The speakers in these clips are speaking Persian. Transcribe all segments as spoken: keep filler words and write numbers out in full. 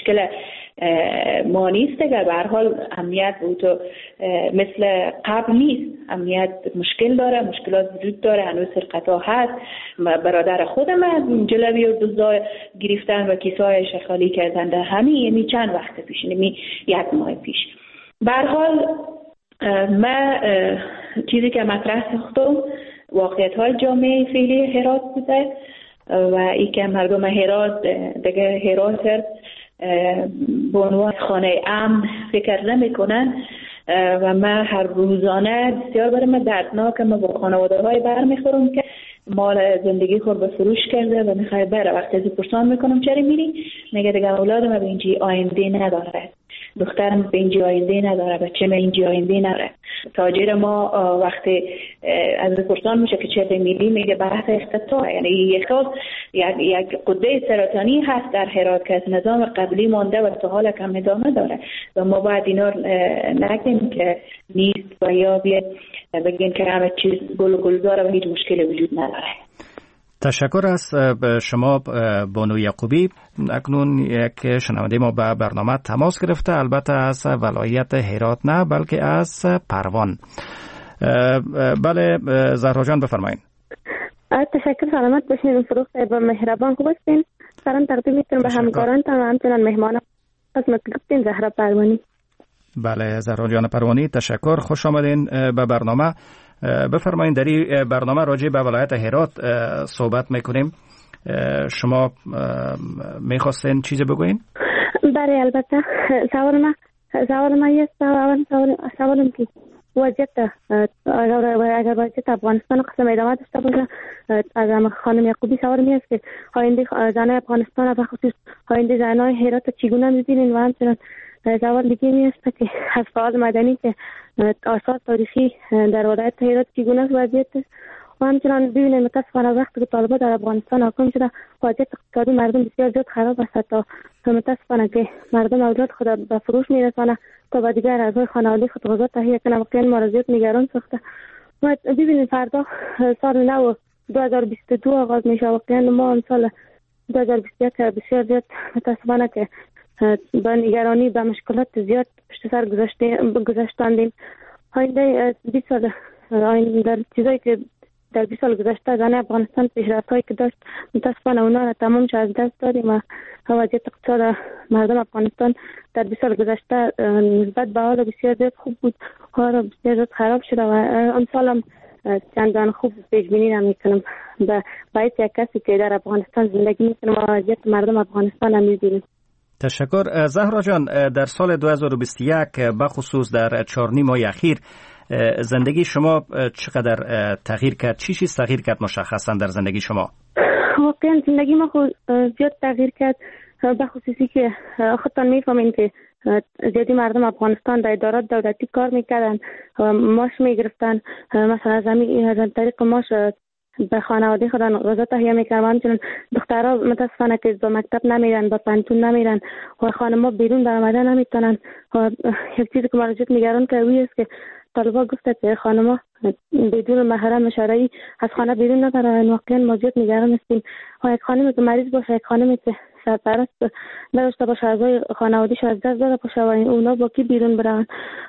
مشکل ما نیست. اگر به هر حال امنیت بود مثل قبل نیست، امنیت مشکل داره، مشکلات وجود داره، هنوز سرقت‌ها هست. برادر خودم جلوی دزدا گرفتن و کیسه‌هایش خالی کردن در همین یعنی چند وقت پیش، یعنی یک ماه پیش. به هر حال ما چیزی که مطرح ساختم واقعیت‌های جامعه فعلی هرات بوده و ای که مردم هرات دیگه هرات به عنوان خانه امن فکر نمی‌کنن و ما هر روزانه بسیار برای ما دردناکه. ما با خانواده‌های برمیخورم که مال زندگی خود به فروش کرده و میخوای بره. وقتی از پرسان میکنم چرا میری؟ میگه دیگه اولادم به اینجی آینده نداره، دخترم به اینجی آینده نداره، بچه‌م اینجی آینده نداره. تاجر ما وقتی از پرسان میشه که چرا میری میگه بحث اقتصاد، یعنی یک یک یک قده سرطانی هست در هرات که از نظام قبلی مانده و تا حال کم ادامه داره و ما باید اینا نگیم که نیست و یا بگیم که همه چیز گل گل داره و هیچ مشکلی وجود نداره. تشکر از شما بانو یعقوبی. اکنون یک شنونده ما به برنامه تماس گرفته، البته از ولایت هرات نه بلکه از پروان. بله زهرا جان بفرمایید. تشکر، سلامت باشین. فروخ صاحب مهربان خوب هستین؟ سلام تقدیم می‌کنم به همکارانتان و همچنین مهمانان. خدمت گفتین زهرا پروانی. بله زهرا جان پروانی تشکر، خوش آمدین به برنامه. بفرمایید در این برنامه راجع به ولایت هرات صحبت میکنیم. شما میخواستین چیزی بگوین؟ بله البته. سوال ما سوال ما است سوال سوالم که وضعیت اگر وضعیت افغانستان قسم ادامه داشته باشه، از خانم یعقوبی سوال می است که آینده زنای افغانستان و خصوص آینده زنای هرات چگونه می‌بینین و همچنین سوال دیگه می است که از فعال مدنی که آثار تاریخی در ولایت هرات چگونه است وضعیت و همچنان ببینید متاسفانه وقتی که طالبان در افغانستان حاکم شده وضعیت اقتصادی مردم بسیار زیاد خراب است تا متاسفانه که مردم اولاد خود به فروش میرسانه تا به دیگر اعضای خانواده خود غذا تهیه کنه. واقعا ما زیاد نگران ساخته. و ببینید فردا سال نو دو هزار و بیست و دو آغاز میشه. واقعا ما امسال دو هزار و بیست و یک بسیار زیاد متاسفانه که با نگرانی به مشکلات زیاد پشت سر گذاشته گذاشتاندیم. آینده بیست سال آینده در چیزایی که در بیست سال گذشته زن افغانستان پیشرفت‌هایی که داشت متاسفانه اونا را تمام از دست دادیم و وضعیت اقتصاد مردم افغانستان در بیست سال گذشته نسبت به حال بسیار زیاد خوب بود، حالا بسیار زیاد خراب شده و امسال هم چندان خوب پیش بینی نمی‌کنم به باعث یک کسی که در افغانستان زندگی می‌کنه و وضعیت مردم افغانستان هم می‌بینیم. تشکر. زهرا جان، در سال دو هزار و بیست و یک بخصوص در چهار نیم ماه اخیر زندگی شما چقدر تغییر کرد؟ چی چیز تغییر کرد مشخصا در زندگی شما؟ واقعا زندگی ما خود زیاد تغییر کرد، به خصوصی که خودتان میفهمین که زیادی مردم افغانستان در ادارات دولتی کار میکردن و ماش میگرفتن، مثلا از همین از طریق ماش به خانواده خودن غذا تهیه میکردن. چون دخترها متاسفانه که به مکتب نمیرن، به پانتون نمیرن و خانم‌ها بیرون در آمدن نمیتونن. و یک چیزی که مرجع نگران کرده است که طالبان گفته که خانم‌ها بدون محرم شرعی از خانه بیرون نبرن. واقعا ما زیاد نگران هستیم. و یک خانمی که مریض باشه، یک خانمی که سرپرست نداشته باشه، اعضای خانواده‌اش از دست داده باشه و اونا با کی بیرون برن.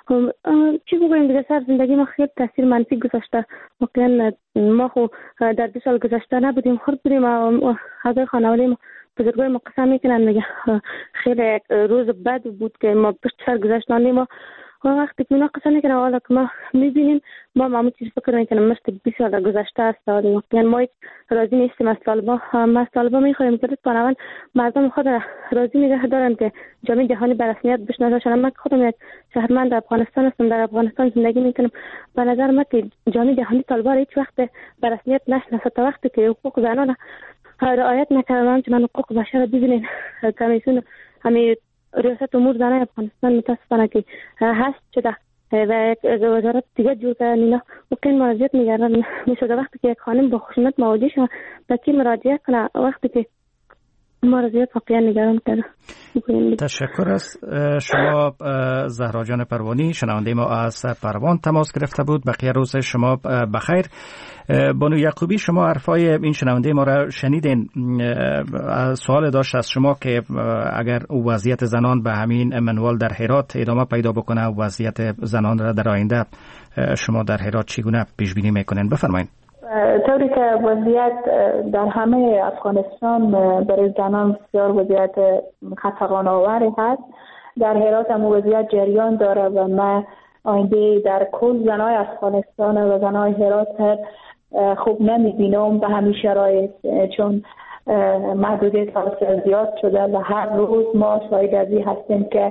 چی بگویم دیگه، سر زندگی ما خیلی تاثیر منفی گذاشته. واقعا ما خو در دو سال گذشته نبودیم، خرد بودیم و اعضای خانواده ما بزرگای ما قسم میکنن میگه خیلی روز بد بود که ما پشت سر گذاشتیم. و وقتی که اونا قسم میکنن حالا که ما میبینیم ما همون چیز فکر میکنم مثل بیست سال گذشته است. واقعا ما هیچ راضی نیستیم از طالبان. ما از طالبان میخوایم که لطفاً مردم خود راضی نگه دارن که جامعه جهانی به رسمیت بشناسه. من خودم یک شهروند افغانستان هستم، در افغانستان زندگی میکنم. به نظر من که جامعه جهانی طالبان هیچ وقت به رسمیت نشناسه تا وقتی که حقوق زنان رعایت نکردن. چون حقوق بشر رو ببینید کمیسیون همین ریاست امور زنان افغانستان متاسفانه که هست شده و وزارت دیگه جور کردن. اینا واقعا مراجعت نگران میشد. وقتی که یک خانم با خشونت مواجه شد به کی مراجعه کنه؟ وقتی که ما را زیاد واقعا نگران کرده. تشکر از شما زهرا جان پروانی. شنونده ما از پروان تماس گرفته بود. بقیه روز شما بخیر. بانو یعقوبی، شما حرفای این شنونده ما را شنیدین. سوال داشت از شما که اگر وضعیت زنان به همین منوال در هرات ادامه پیدا بکنه، وضعیت زنان را در آینده شما در هرات چگونه پیش بینی میکنین؟ بفرمایید. طوری که وضعیت در همه افغانستان برای زنان بسیار وضعیت خفقان آوری هست، در هرات هم وضعیت جریان داره و ما آینده در کل زنای افغانستان و زنای هرات خوب نمیبینم به همین شرایط، چون محدودیت توسعه زیاد شده و هر روز ما شاهد ازی هستیم که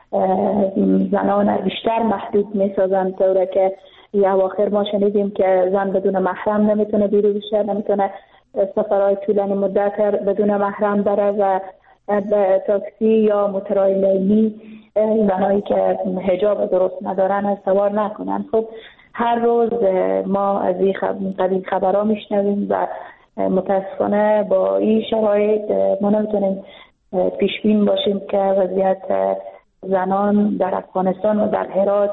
زنان بیشتر محدود میسازن، طوره که یا اواخر ما شنیدیم که زن بدون محرم نمیتونه بیرون بشه، نمیتونه سفرهای طولانی مدت بدون محرم بره و به تاکسی یا موتورهای لیلی زنایی که حجاب درست ندارن سوار نکنن. خب هر روز ما از این قبیل خبرها میشنویم و متاسفانه با این شرایط ما نمیتونیم پیشبین باشیم که وضعیت زنان در افغانستان و در هرات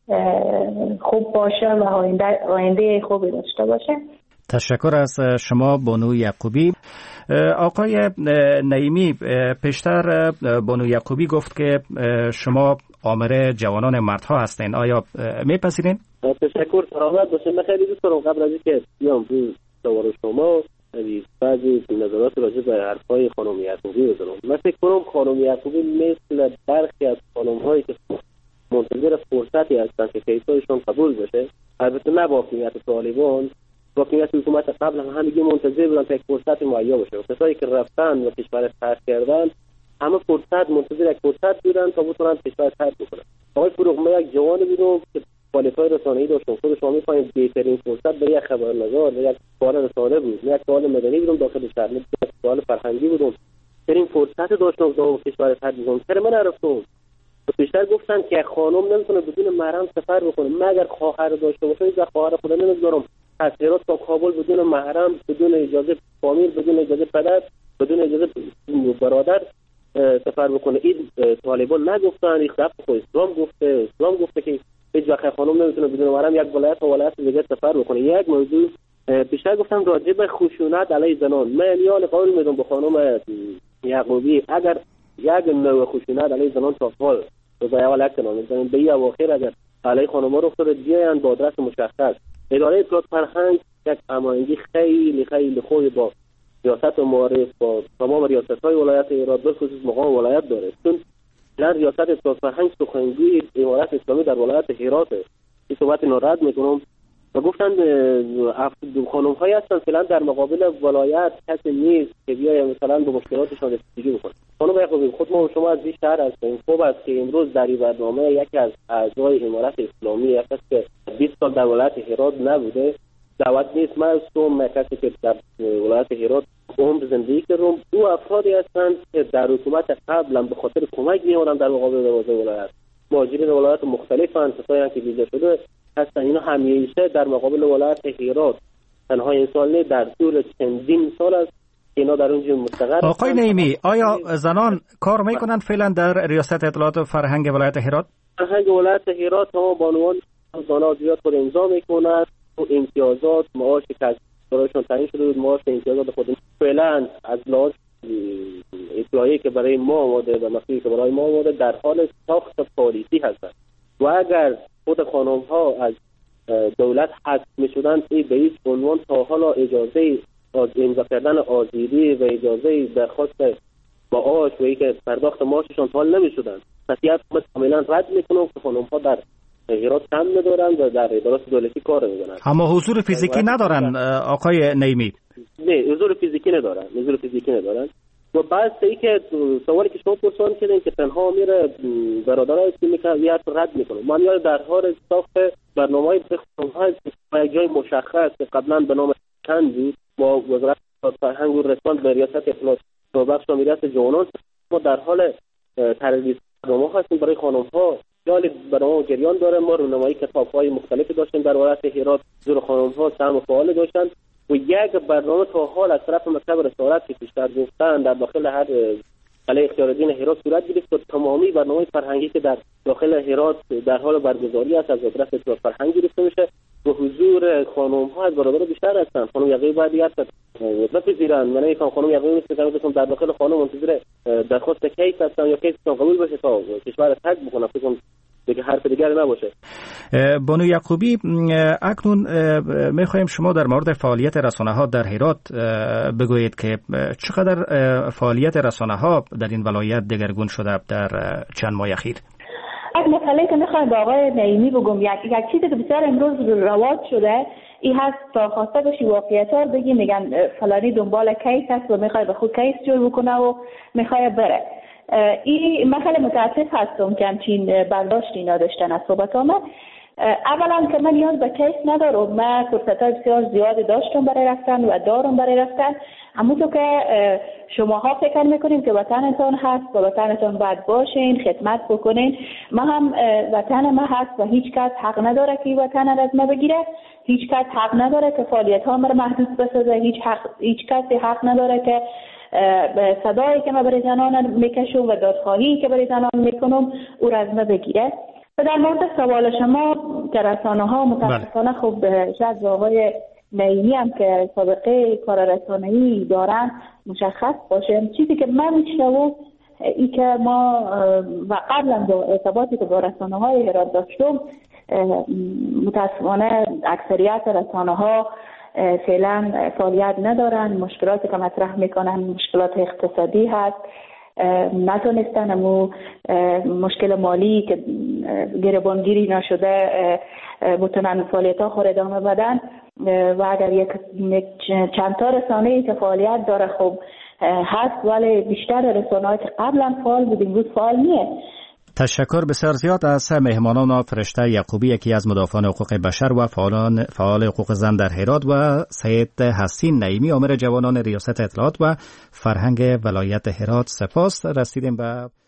خوب باشه و آینده, آینده خوبی داشته باشه. تشکر از شما بانو یعقوبی. آقای نعیمی، پیشتر بانو یعقوبی گفت که شما آمر جوانان مردها هستین، آیا میپذیرین؟ تشکر. سلامت باشین. من خیلی دوست دارم قبل از اینکه بیام روی سوال شما بعضی نظرات راجع به حرفای خانم یعقوبی بزنم. من فکر کنم خانم یعقوبی مثل برخی از خانم‌هایی که منتظر فرصتی هستن که کیسایشون قبول بشه، البته نه با حکومت طالبان، با حکومت حکومت قبل هم همگی منتظر بودن که یک فرصت مهیا بشه. کسایی که رفتن و کشور ترک کردن همه فرصت منتظر یک فرصت بودن تا بتونن کشور ترک بکنن. آقای فروغ، من یک جوانی بودم که کوالیفای رسانه‌ای داشتم، خود شما می‌فهمید بهترین فرصت برای یک خبرنگار یک کار رسانه بود. من یک سوال مدنی بودم داخل شهر، یک سوال فرهنگی بودم، ترین فرصت داشتم تا کشور ترک بکنم. چرا من نرفتم؟ بیشتر گفتن که خانم نمیتونه بدون محرم سفر بکنه، مگر خواهر داشته باشه. یک خواهر خدا نمیذارم از هرات تا کابل بدون محرم، بدون اجازه فامیل، بدون اجازه پدر، بدون اجازه برادر سفر بکنه. این طالبان نگفتن، این خلاف اسلام گفته. اسلام گفته که هیچ وقت خانم نمیتونه بدون محرم یک ولایت تا ولایت دیگه سفر بکنه. یک موضوع بیشتر گفتم راجع به خشونت علیه زنان. من اعلان قول میدم به خانم یعقوبی اگر یک نوع خشونت علیه زنان تا فال و ضایع نکنن، مثلا به این اواخر اگر علیه خانم‌ها رو افتاده بیاین با آدرس مشخص. اداره اطلاعات فرهنگ یک هماهنگی خیلی خیلی خوبی با ریاست و معارف با تمام ریاست‌های ولایت هرات به خصوص مقام ولایت داره، چون در ریاست اطلاعات فرهنگ سخنگوی امارت اسلامی در ولایت هرات این صحبت نارد میکنم و گفتن خانم‌هایی هستن فعلا در مقابل ولایت کسی نیست که بیاید مثلا به مشکلاتشان رسیدگی بکنه. خانم یعقوبی، خود ما و شما از این شهر هستیم. خوب است که امروز در این برنامه یکی از اعضای امارت اسلامی، یک کسی که بیست سال در ولایت هرات نبوده، دعوت نیست. من هستم کسی که در ولایت هرات عمر زندگی کردم. او افرادی هستند که در حکومت قبلا به خاطر کمک می‌آمدن در مقابل دروازه ولایت. مهاجرین ولایت مختلفن، کسایی که ویزا شده هستن. اینا همیشه در مقابل ولایت هرات تنها انسان در طول چندین سال است اینا در اونجا مستقر. آقای نعیمی، آیا زنان کار میکنن فعلا در ریاست اطلاعات و فرهنگ ولایت هرات؟ فرهنگ ولایت هرات تمام بانوان زنان زیاد خود امضا میکنند و امتیازات معاش که از برایشون تعیین شده بود، معاش امتیازات خود فعلا از لحاظ اطلاعی که برای ما آماده و مسئولی که برای ما آماده در حال ساخت پالیسی هستند و اگر خود خانم ها از دولت حذف میشدن این به هیچ عنوان تا حالا اجازه امضا کردن آذیری و اجازه درخواست معاش و اینکه پرداخت معاششان حال نمیشدن. پس یک کاملا رد میکنم که خانم ها در هرات کم ندارن و در ادارات دولتی کار میکنن، اما حضور فیزیکی ندارن. آقای نعیمی، نه حضور فیزیکی ندارن، حضور فیزیکی ندارن. و بعد ای که سوالی که شما پرسان کردین که تنها میره برادرای اسلامی که یاد رد میکنه، من یاد در حال ساخت برنامه‌های بخونهای با یک جای مشخص که قبلا به نام چند بود با وزارت فرهنگ و رسانه به ریاست اطلاعات و بخش مدیریت جوانان ما در حال طراحی برنامه هستیم برای خانم‌ها. جالب برنامه جریان داره. ما رونمایی کتاب‌های مختلفی داشتیم در ولایت هرات، زور خانم‌ها سهم فعال داشتن و یک برنامه تا حال از طرف مکتب رسالت که پیشتر گفتن در داخل هر قلعه اختیارالدین هرات صورت گرفت و تمامی برنامه فرهنگی که در داخل هرات در حال برگزاری است از وزارت اطلاعات فرهنگ گرفته میشه و حضور خانم ها از برادر بیشتر هستند. خانم یقی باید دیگر بپذیرند. من میگم خانم یقی مثل که در داخل خانم منتظر درخواست کیس هستن یا کیسشون قبول بشه تا کشور ترک بکنه، فکر دیگه حرف دیگری نباشه. بانو یعقوبی، اکنون میخوایم شما در مورد فعالیت رسانه ها در هرات بگویید که چقدر فعالیت رسانه ها در این ولایت دگرگون شده در چند ماه اخیر؟ از مسئله که میخوایم با آقای نعیمی بگم، یک یک چیزی که بسیار امروز رواج شده این هست تا خواسته باشی واقعیت ها بگی، میگن فلانی دنبال کیس هست و میخوای به خود کیس جور بکنه و میخوای بره. این مسئله متاسف هستم که همچین برداشتی نداشتن از صحبت ها. من اولا که من نیاز به کیس ندارم، من فرصت های بسیار زیادی داشتم برای رفتن و دارم برای رفتن. همونطور که شماها فکر میکنیم که وطنتان هست و وطنتان باید باشین، خدمت بکنین. ما هم وطن ما هست و هیچ کس حق نداره که وطن از ما بگیره، هیچ کس حق نداره که فعالیت ها مرا محدود بسازه، هیچ حق هیچ کسی حق نداره که به صدایی که من برای زنان میکشم و دادخواهی که برای زنان میکنم او را از ما بگیره. و در مورد سوال شما که رسانه ها متاسفانه خب شاید با آقای نعیمی هم که سابقه کار رسانه‌ای دارن مشخص باشه. چیزی که من میشنوم ای که ما و قبلا با ارتباطی که با رسانه های هرات داشتم، متاسفانه اکثریت رسانه ها فعلا فعالیت ندارن. مشکلاتی که مطرح میکنن مشکلات اقتصادی هست، نتونستن امو مشکل مالی که گریبانگیری نشده بتونن فعالیت ها خود ادامه بدن. و اگر یک چند تا رسانه‌ای که فعالیت داره خب هست، ولی بیشتر رسانه‌ای که قبلا فعال بود امروز فعال نیست. تشکر بسیار زیاد از مهمانان فرشته یعقوبی، یکی از مدافعان حقوق بشر و فعالان فعال حقوق زن در هرات، و سید حسین نعیمی، آمر جوانان ریاست اطلاعات و فرهنگ ولایت هرات. سپاس. رسیدیم به